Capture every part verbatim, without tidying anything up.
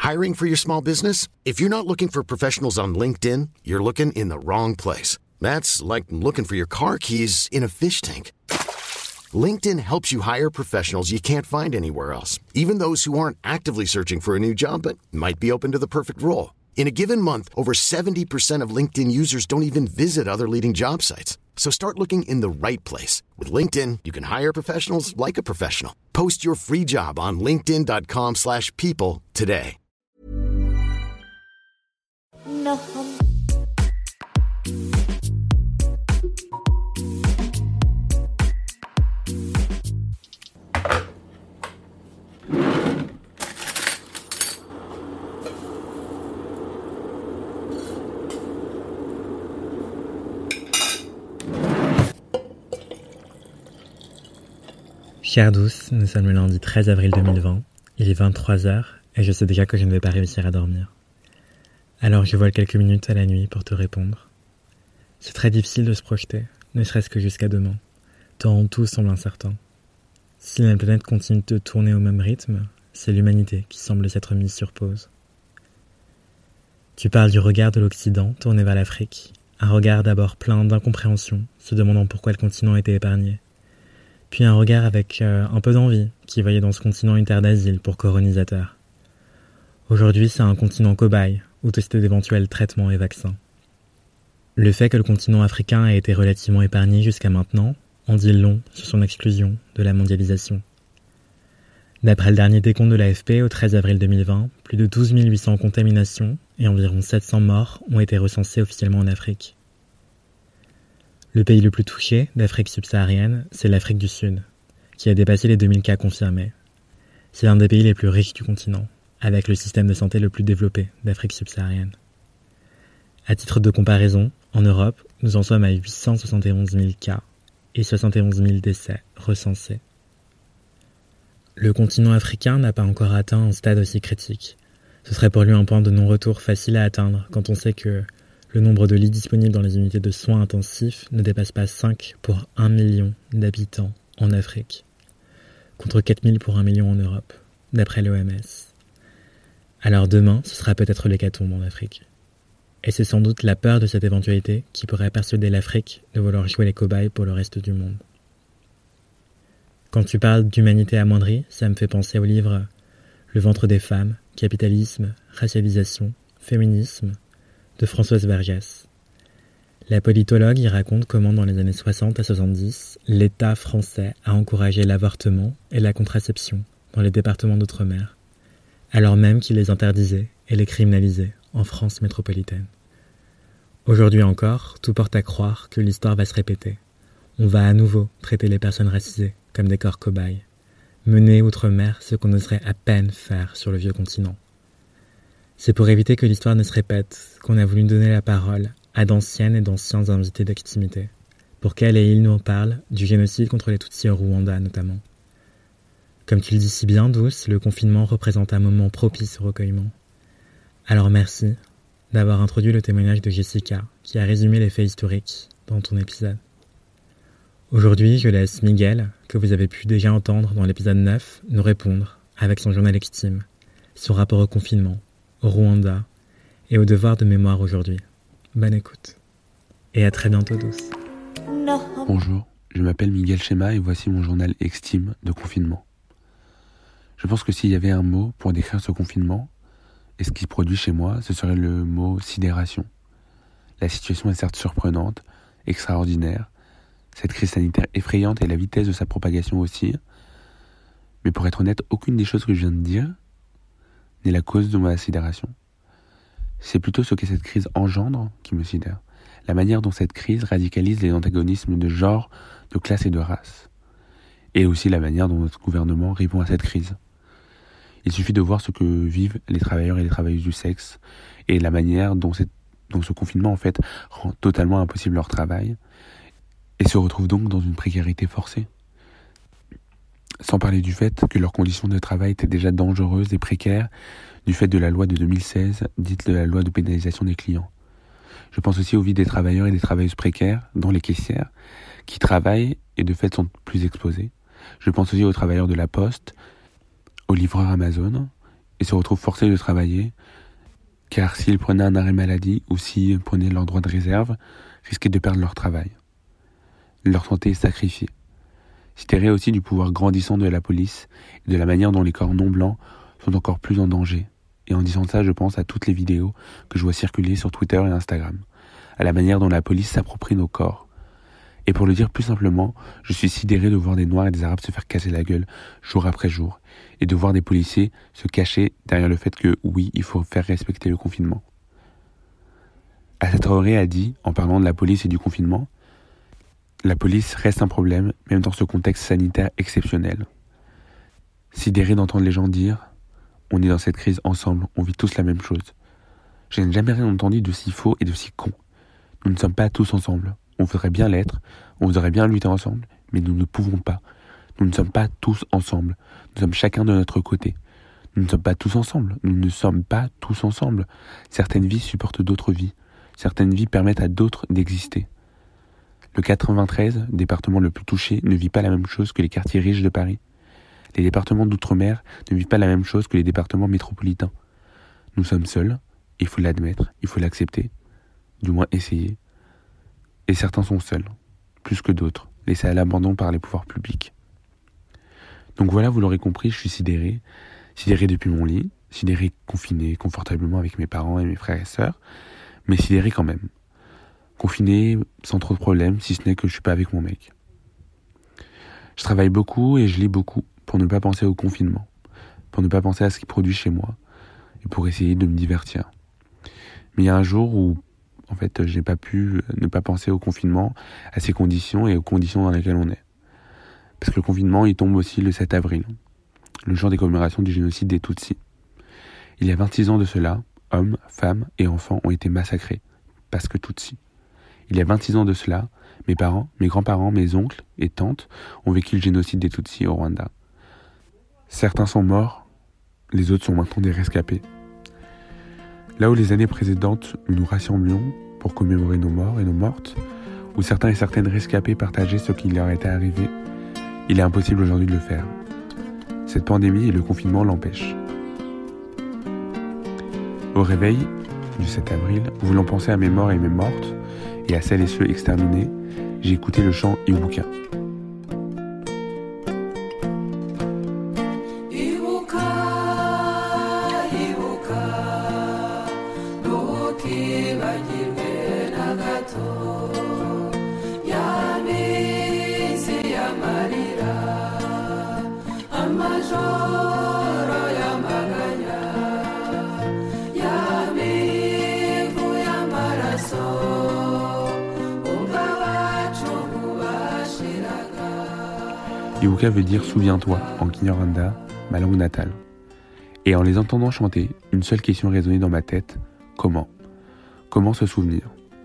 Hiring for your small business? If you're not looking for professionals on LinkedIn, you're looking in the wrong place. That's like looking for your car keys in a fish tank. LinkedIn helps you hire professionals you can't find anywhere else, even those who aren't actively searching for a new job but might be open to the perfect role. In a given month, over seventy percent of LinkedIn users don't even visit other leading job sites. So start looking in the right place. With LinkedIn, you can hire professionals like a professional. Post your free job on linkedin.com slash people today. No. Chère douce, nous sommes le lundi treize avril deux mille vingt, il est vingt-trois heures et je sais déjà que je ne vais pas réussir à dormir. Alors je vole quelques minutes à la nuit pour te répondre. C'est très difficile de se projeter, ne serait-ce que jusqu'à demain, tant tout semble incertain. Si la planète continue de tourner au même rythme, c'est l'humanité qui semble s'être mise sur pause. Tu parles du regard de l'Occident tourné vers l'Afrique, un regard d'abord plein d'incompréhension, se demandant pourquoi le continent était épargné. Puis un regard avec euh, un peu d'envie, qui voyait dans ce continent une terre d'asile pour colonisateurs. Aujourd'hui, c'est un continent cobaye, où tester d'éventuels traitements et vaccins. Le fait que le continent africain ait été relativement épargné jusqu'à maintenant en dit long sur son exclusion de la mondialisation. D'après le dernier décompte de l'A F P, au treize avril deux mille vingt, plus de douze mille huit cents contaminations et environ sept cents morts ont été recensés officiellement en Afrique. Le pays le plus touché d'Afrique subsaharienne, c'est l'Afrique du Sud, qui a dépassé les deux mille cas confirmés. C'est l'un des pays les plus riches du continent, avec le système de santé le plus développé d'Afrique subsaharienne. À titre de comparaison, en Europe, nous en sommes à huit cent soixante et onze mille cas et soixante et onze mille décès recensés. Le continent africain n'a pas encore atteint un stade aussi critique. Ce serait pour lui un point de non-retour facile à atteindre quand on sait que le nombre de lits disponibles dans les unités de soins intensifs ne dépasse pas cinq pour un million d'habitants en Afrique, contre quatre mille pour un million en Europe, d'après l'O M S. Alors demain, ce sera peut-être l'hécatombe en Afrique. Et c'est sans doute la peur de cette éventualité qui pourrait persuader l'Afrique de vouloir jouer les cobayes pour le reste du monde. Quand tu parles d'humanité amoindrie, ça me fait penser au livre « Le ventre des femmes, capitalisme, racialisation, féminisme » de Françoise Vergès. La politologue y raconte comment dans les années soixante à soixante-dix, l'État français a encouragé l'avortement et la contraception dans les départements d'outre-mer, alors même qu'il les interdisait et les criminalisait en France métropolitaine. Aujourd'hui encore, tout porte à croire que l'histoire va se répéter. On va à nouveau traiter les personnes racisées comme des corps cobayes, mener outre-mer ce qu'on oserait à peine faire sur le vieux continent. C'est pour éviter que l'histoire ne se répète qu'on a voulu donner la parole à d'anciennes et d'anciens invités d'activité, pour qu'elles et ils nous parlent du génocide contre les Tutsis au Rwanda notamment. Comme tu le dis si bien, Douce, le confinement représente un moment propice au recueillement. Alors merci d'avoir introduit le témoignage de Jessica, qui a résumé les faits historiques dans ton épisode. Aujourd'hui, je laisse Miguel, que vous avez pu déjà entendre dans l'épisode neuf, nous répondre, avec son journal Extime, son rapport au confinement, au Rwanda et au devoir de mémoire aujourd'hui. Bonne écoute. Et à très bientôt, Douce. Bonjour, je m'appelle Miguel Chema et voici mon journal Extime de confinement. Je pense que s'il y avait un mot pour décrire ce confinement, et ce qui se produit chez moi, ce serait le mot sidération. La situation est certes surprenante, extraordinaire, cette crise sanitaire effrayante et la vitesse de sa propagation aussi, mais pour être honnête, aucune des choses que je viens de dire n'est la cause de ma sidération. C'est plutôt ce que cette crise engendre qui me sidère. La manière dont cette crise radicalise les antagonismes de genre, de classe et de race. Et aussi la manière dont notre gouvernement répond à cette crise. Il suffit de voir ce que vivent les travailleurs et les travailleuses du sexe et la manière dont, cette, dont ce confinement en fait rend totalement impossible leur travail et se retrouvent donc dans une précarité forcée. Sans parler du fait que leurs conditions de travail étaient déjà dangereuses et précaires du fait de la loi de deux mille seize, dite de la loi de pénalisation des clients. Je pense aussi aux vies des travailleurs et des travailleuses précaires, dont les caissières, qui travaillent et de fait sont plus exposés. Je pense aussi aux travailleurs de la Poste, aux livreurs Amazon et se retrouvent forcés de travailler, car s'ils prenaient un arrêt maladie ou s'ils prenaient leur droit de réserve, risquaient de perdre leur travail. Leur santé est sacrifiée. Sidérés aussi du pouvoir grandissant de la police et de la manière dont les corps non blancs sont encore plus en danger. Et en disant ça, je pense à toutes les vidéos que je vois circuler sur Twitter et Instagram, à la manière dont la police s'approprie nos corps. Et pour le dire plus simplement, je suis sidéré de voir des Noirs et des Arabes se faire casser la gueule jour après jour, et de voir des policiers se cacher derrière le fait que, oui, il faut faire respecter le confinement. Assa Traoré a dit, en parlant de la police et du confinement, « La police reste un problème, même dans ce contexte sanitaire exceptionnel. » Sidéré d'entendre les gens dire « On est dans cette crise ensemble, on vit tous la même chose. » Je n'ai jamais rien entendu de si faux et de si con. Nous ne sommes pas tous ensemble. On voudrait bien l'être, on voudrait bien lutter ensemble, mais nous ne pouvons pas. Nous ne sommes pas tous ensemble. Nous sommes chacun de notre côté. Nous ne sommes pas tous ensemble. Nous ne sommes pas tous ensemble. Certaines vies supportent d'autres vies. Certaines vies permettent à d'autres d'exister. Le quatre-vingt-treize, département le plus touché, ne vit pas la même chose que les quartiers riches de Paris. Les départements d'outre-mer ne vivent pas la même chose que les départements métropolitains. Nous sommes seuls, il faut l'admettre, il faut l'accepter, du moins essayer. Et certains sont seuls, plus que d'autres, laissés à l'abandon par les pouvoirs publics. Donc voilà, vous l'aurez compris, je suis sidéré, sidéré depuis mon lit, sidéré confiné confortablement avec mes parents et mes frères et sœurs, mais sidéré quand même. Confiné sans trop de problèmes, si ce n'est que je suis pas avec mon mec. Je travaille beaucoup et je lis beaucoup pour ne pas penser au confinement, pour ne pas penser à ce qu'il produit chez moi et pour essayer de me divertir. Mais il y a un jour où en fait, j'ai pas pu ne pas penser au confinement, à ces conditions et aux conditions dans lesquelles on est. Parce que le confinement, il tombe aussi le sept avril, le jour des commémorations du génocide des Tutsis. Il y a vingt-six ans de cela, hommes, femmes et enfants ont été massacrés, parce que Tutsis. Il y a vingt-six ans de cela, mes parents, mes grands-parents, mes oncles et tantes ont vécu le génocide des Tutsis au Rwanda. Certains sont morts, les autres sont maintenant des rescapés. Là où les années précédentes, nous nous rassemblions pour commémorer nos morts et nos mortes, où certains et certaines rescapés partageaient ce qui leur était arrivé, il est impossible aujourd'hui de le faire. Cette pandémie et le confinement l'empêchent. Au réveil du sept avril, voulant penser à mes morts et mes mortes, et à celles et ceux exterminés, j'ai écouté le chant Ibuka. Ibuka veut dire « souviens-toi » en Kinyarwanda, ma langue natale. Et en les entendant chanter, une seule question résonnait dans ma tête, comment ? Comment se souvenir ?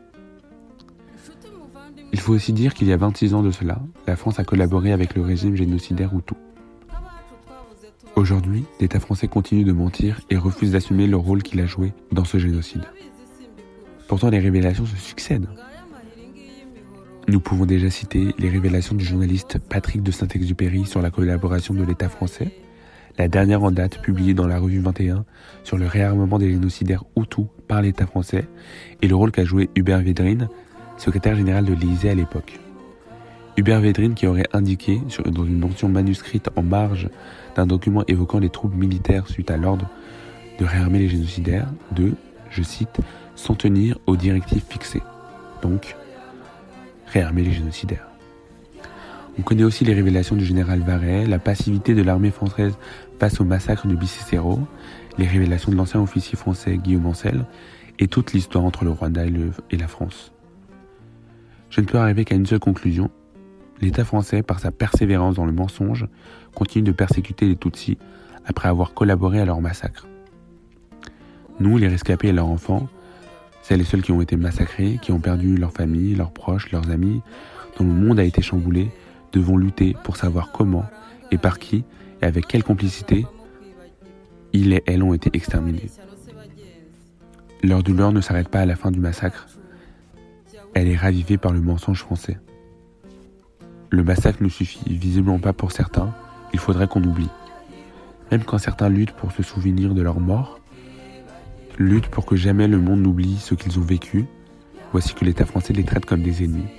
Il faut aussi dire qu'il y a vingt-six ans de cela, la France a collaboré avec le régime génocidaire Hutu. Aujourd'hui, l'État français continue de mentir et refuse d'assumer le rôle qu'il a joué dans ce génocide. Pourtant, les révélations se succèdent. Nous pouvons déjà citer les révélations du journaliste Patrick de Saint-Exupéry sur la collaboration de l'État français, la dernière en date publiée dans la revue vingt et un sur le réarmement des génocidaires Hutus par l'État français et le rôle qu'a joué Hubert Védrine, secrétaire général de l'Élysée à l'époque. Hubert Védrine qui aurait indiqué, sur, dans une mention manuscrite en marge d'un document évoquant les troupes militaires suite à l'ordre de réarmer les génocidaires, de, je cite, « s'en tenir aux directives fixées ». Donc, réarmer les génocidaires. On connaît aussi les révélations du général Varey, la passivité de l'armée française face au massacre de Bicicero, les révélations de l'ancien officier français Guillaume Ancel, et toute l'histoire entre le Rwanda et, le, et la France. Je ne peux arriver qu'à une seule conclusion. L'État français, par sa persévérance dans le mensonge, continue de persécuter les Tutsis après avoir collaboré à leur massacre. Nous, les rescapés et leurs enfants, celles et ceux qui ont été massacrés, qui ont perdu leurs familles, leurs proches, leurs amis, dont le monde a été chamboulé, devons lutter pour savoir comment et par qui et avec quelle complicité ils et elles ont été exterminés. Leur douleur ne s'arrête pas à la fin du massacre. Elle est ravivée par le mensonge français. Le massacre ne suffit visiblement pas pour certains, il faudrait qu'on oublie. même quand certains luttent pour se souvenir de leur mort, luttent pour que jamais le monde n'oublie ce qu'ils ont vécu, voici que l'État français les traite comme des ennemis.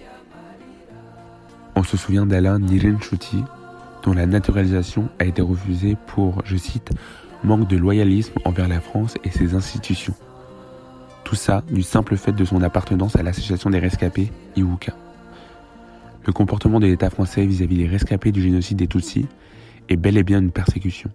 On se souvient d'Alain Nirenchuti, dont la naturalisation a été refusée pour, je cite, « manque de loyalisme envers la France et ses institutions ». Tout ça du simple fait de son appartenance à l'association des rescapés, I W U K A. Le comportement de l'État français vis-à-vis des rescapés du génocide des Tutsis est bel et bien une persécution.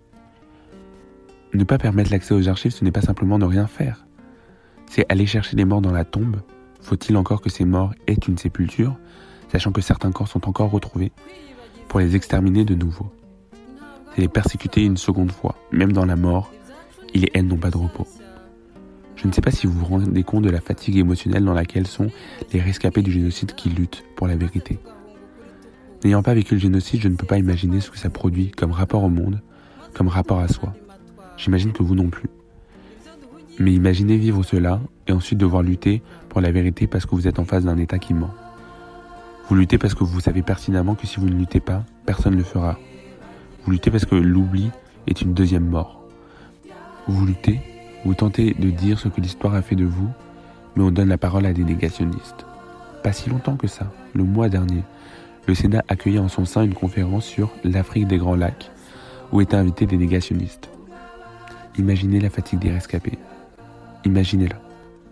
Ne pas permettre l'accès aux archives, ce n'est pas simplement ne rien faire. C'est aller chercher les morts dans la tombe. Faut-il encore que ces morts aient une sépulture, sachant que certains corps sont encore retrouvés, pour les exterminer de nouveau. C'est les persécuter une seconde fois. Même dans la mort, ils et elles n'ont pas de repos. Je ne sais pas si vous vous rendez compte de la fatigue émotionnelle dans laquelle sont les rescapés du génocide qui luttent pour la vérité. N'ayant pas vécu le génocide, je ne peux pas imaginer ce que ça produit comme rapport au monde, comme rapport à soi. J'imagine que vous non plus. Mais imaginez vivre cela et ensuite devoir lutter pour la vérité parce que vous êtes en face d'un État qui ment. Vous luttez parce que vous savez pertinemment que si vous ne luttez pas, personne ne le fera. Vous luttez parce que l'oubli est une deuxième mort. Vous luttez, vous tentez de dire ce que l'histoire a fait de vous, mais on donne la parole à des négationnistes. Pas si longtemps que ça, le mois dernier, le Sénat accueillait en son sein une conférence sur l'Afrique des Grands Lacs, où étaient invités des négationnistes. Imaginez la fatigue des rescapés. Imaginez-la.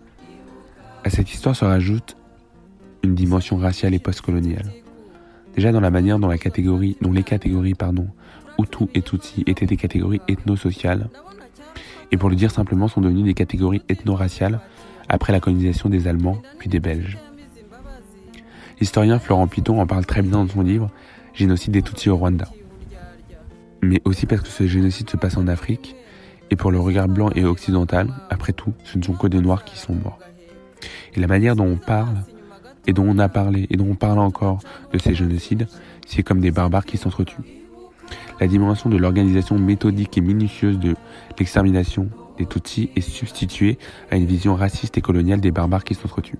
À cette histoire se rajoute une dimension raciale et postcoloniale. Déjà dans la manière dont, la catégorie, dont les catégories pardon, Hutu et Tutsi étaient des catégories ethno-sociales, et pour le dire simplement sont devenues des catégories ethno-raciales après la colonisation des Allemands puis des Belges. L'historien Florent Piton en parle très bien dans son livre « Génocide des Tutsis au Rwanda ». Mais aussi parce que ce génocide se passe en Afrique, et pour le regard blanc et occidental, après tout, ce ne sont que des Noirs qui sont morts. Et la manière dont on parle, et dont on a parlé, et dont on parle encore de ces génocides, c'est comme des barbares qui s'entretuent. La dimension de l'organisation méthodique et minutieuse de l'extermination des Tutsis est substituée à une vision raciste et coloniale des barbares qui s'entretuent.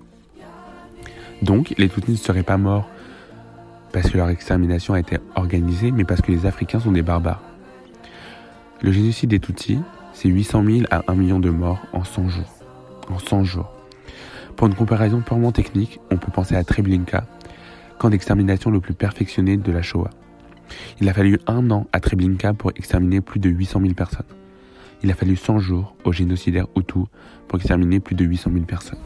Donc, les Tutsis ne seraient pas morts parce que leur extermination a été organisée, mais parce que les Africains sont des barbares. Le génocide des Tutsis, c'est huit cent mille à un million de morts en cent jours. En cent jours. Pour une comparaison purement technique, on peut penser à Treblinka, camp d'extermination le plus perfectionné de la Shoah. Il a fallu un an à Treblinka pour exterminer plus de huit cent mille personnes. Il a fallu cent jours aux génocidaires Hutus pour exterminer plus de huit cent mille personnes.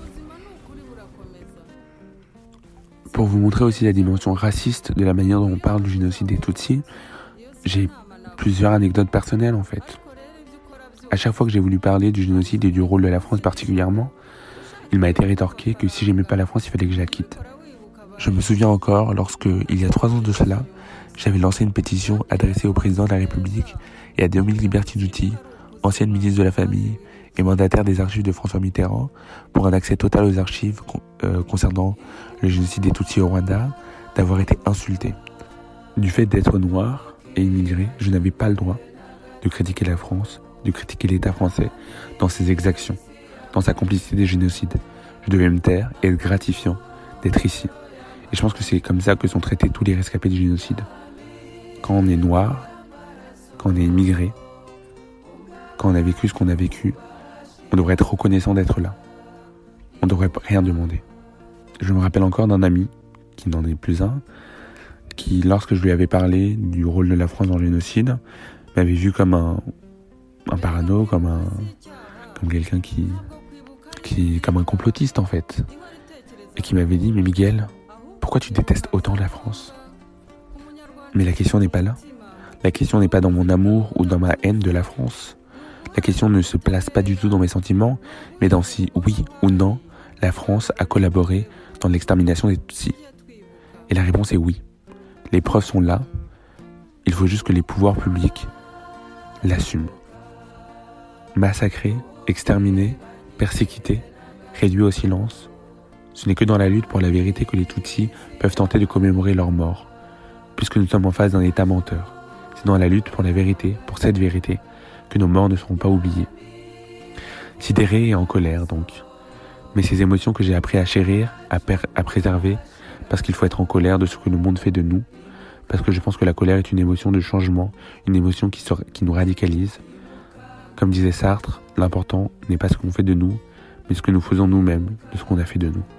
Pour vous montrer aussi la dimension raciste de la manière dont on parle du génocide des Tutsis, j'ai plusieurs anecdotes personnelles en fait. À chaque fois que j'ai voulu parler du génocide et du rôle de la France particulièrement, il m'a été rétorqué que si j'aimais pas la France, il fallait que je la quitte. Je me souviens encore lorsque, il y a trois ans de cela, j'avais lancé une pétition adressée au président de la République et à Dominique Liberti-Dutti, ancienne ministre de la Famille et mandataire des archives de François Mitterrand, pour un accès total aux archives euh, concernant le génocide des Tutsis au Rwanda, d'avoir été insulté. Du fait d'être noir et immigré, je n'avais pas le droit de critiquer la France, de critiquer l'État français dans ses exactions, dans sa complicité des génocides. Je devais me taire et être gratifiant d'être ici. Et je pense que c'est comme ça que sont traités tous les rescapés du génocide. Quand on est noir, quand on est immigré, quand on a vécu ce qu'on a vécu, on devrait être reconnaissant d'être là. On ne devrait rien demander. Je me rappelle encore d'un ami, qui n'en est plus un, qui, lorsque je lui avais parlé du rôle de la France dans le génocide, m'avait vu comme un, un parano, comme un, comme quelqu'un qui, qui, comme un complotiste en fait, et qui m'avait dit, mais Miguel, pourquoi tu détestes autant la France ? Mais la question n'est pas là. La question n'est pas dans mon amour ou dans ma haine de la France. La question ne se place pas du tout dans mes sentiments, mais dans si, oui ou non, la France a collaboré dans l'extermination des Tutsis. Et la réponse est oui. Les preuves sont là. Il faut juste que les pouvoirs publics l'assument. Massacrer, exterminer, persécuter, réduire au silence, ce n'est que dans la lutte pour la vérité que les Tutsis peuvent tenter de commémorer leur mort, puisque nous sommes en face d'un État menteur. C'est dans la lutte pour la vérité, pour cette vérité, que nos morts ne seront pas oubliés. Sidéré et en colère donc. Mais ces émotions que j'ai appris à chérir, à, per- à préserver, parce qu'il faut être en colère de ce que le monde fait de nous, parce que je pense que la colère est une émotion de changement, une émotion qui, se, qui nous radicalise. Comme disait Sartre, l'important n'est pas ce qu'on fait de nous, mais ce que nous faisons nous-mêmes de ce qu'on a fait de nous.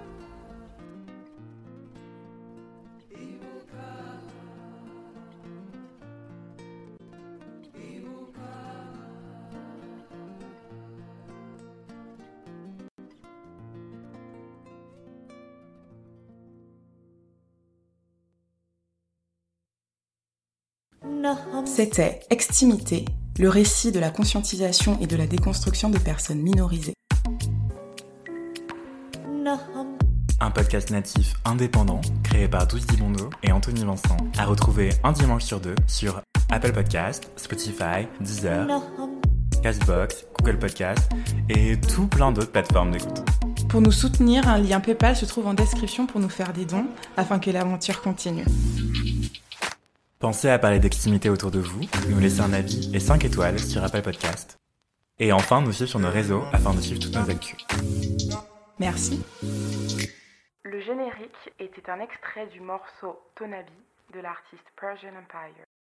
C'était Extimité, le récit de la conscientisation et de la déconstruction de personnes minorisées. Un podcast natif indépendant créé par Douce Dibondo et Anthony Vincent, à retrouver un dimanche sur deux sur Apple Podcast, Spotify, Deezer, Castbox, Google Podcast et tout plein d'autres plateformes d'écoute. Pour nous soutenir, un lien PayPal se trouve en description pour nous faire des dons afin que l'aventure continue. Pensez à parler d'extimité autour de vous, nous laisser un avis et cinq étoiles sur Apple Podcast. Et enfin, nous suivre sur nos réseaux afin de suivre toutes nos actus. Merci. Le générique était un extrait du morceau Tonabi de l'artiste Persian Empire.